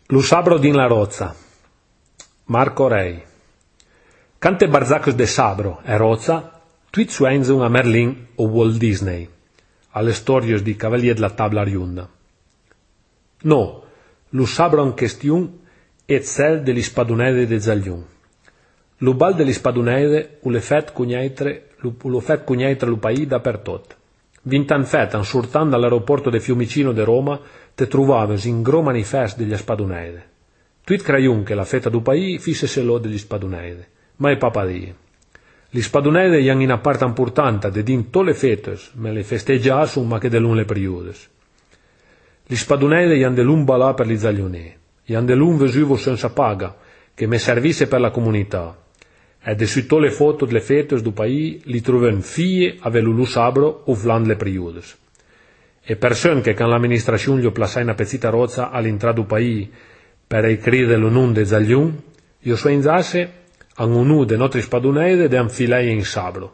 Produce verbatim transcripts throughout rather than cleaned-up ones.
Lu sabro din la rozza. Marco Rei. Cante barzacos de sabro e rozza, tuit suenzun a Merlin o Walt Disney, alle storie di Cavalier della Tabla Riunda. No, lu sabro in questione è cel degli spadunede de Zagliun. Lu bal degli spadunede u le fet cugnetre, lu fet cugnetre lu pai dappertot. Vintan fetan surtan dall'aeroporto de Fiumicino de Roma te truvaves in gro manifest degli spadunede. Tuit craiun che la feta du pai fisse selo degli spadunede, ma è papadie. Gli spadunede ian in parte importante de din to le fetes, me le festeggias un ma che de lun le periudes. Gli spadunede ian de lun balà per li zagliunè, ian de lun vesuvo senza paga, che me servisse per la comunità. E de su to le foto delle fetes du pai li truven fie a velulu sabro o vland le periudes. E person che can l'amministrazione gli plasai una pezzita rozza all'intrà du pai per i cri dell'unun de zagliun, io so inzasse an unu de nostri spadunede de anfilei in sabro.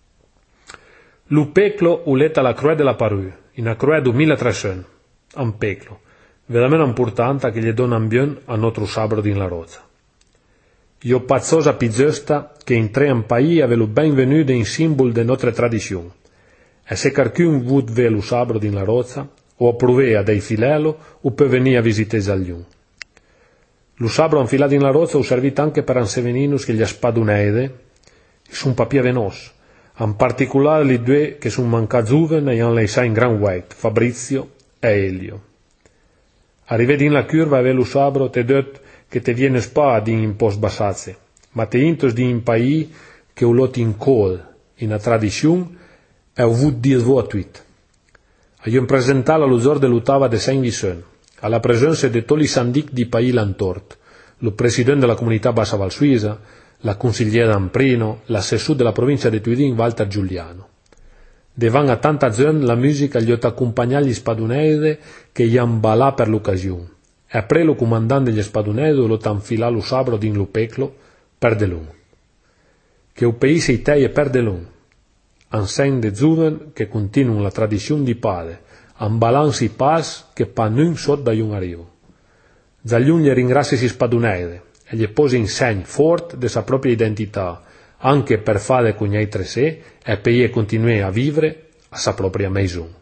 Lu peclo uletta la croe della paru, in a croe du milletrecento, an peclo, veramente importante che gli donan bien a nostro sabro din la rozza. Io pazzosa pizzesta che in tre an pai avelu benvenuto in simbol de nostre tradizioni. E se carcun vud ve lu sabro din la rozza, o approvea dei filelo, o per venire a visitare Zagliun. Lu sabro anfilato in la rozza o servito anche per anseveninus che gli spadunede, sun papia venos, in particolare li due che sun mancazuven e han leisà in gran white, Fabrizio e Elio. Arrivedi in la curva e ve lu sabro te dot che te viene spa din in post basazze, ma te intos di in pai che u lot in col, in a tradizione, e ho vud dir vo a tuit. A io presentala l'usor dell'utava de Saint-Vicent, alla presenza de toli sandic di pai l'antort, lo presidente della comunità Bassa Val Suisa, la consigliera Amprino, l'assessore della provincia di Turin Walter Giuliano. Devan a tanta gente la musica gli ot accompagnare gli spadunede che gli han balà per l'occasione, e apre lo comandante degli spadunede lo t'anfilà lo sabro din lo peclo per de lun. Che u paese iteie per de lun, ansen de zuven che continuano la tradizione di padre, an balansi pas che pa nun sot da un arrivo. Zagliun gli ringrazia si spadunede e gli pose in segno fort de sa propria identità, anche per fare cugnetre sé e per continuare a vivere a sa propria maison.